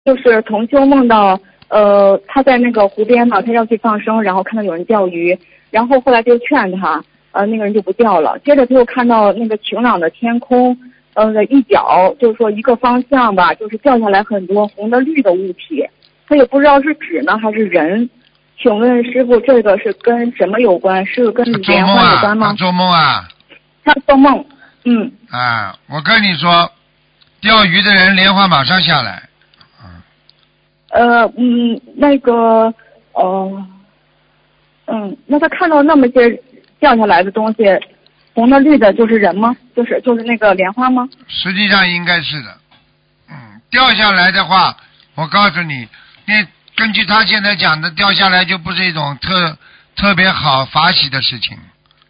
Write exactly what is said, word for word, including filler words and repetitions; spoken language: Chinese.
就是同修梦到，呃，他在那个湖边嘛，他要去放生，然后看到有人钓鱼，然后后来就劝他，呃，那个人就不钓了。接着他又看到那个晴朗的天空，呃，一角就是说一个方向吧，就是掉下来很多红的绿的物体，他也不知道是纸呢还是人。请问师傅，这个是跟什么有关？是跟莲花有关吗？ 他做梦啊！ 他做梦，嗯。 啊，我跟你说，钓鱼的人莲花马上下来。 呃嗯，那个呃嗯，那他看到那么些掉下来的东西，红的绿的，就是人吗？就是就是那个莲花吗？ 实际上应该是的。嗯，掉下来的话，我告诉你，那根据他现在讲的，掉下来就不是一种特特别好法喜的事情。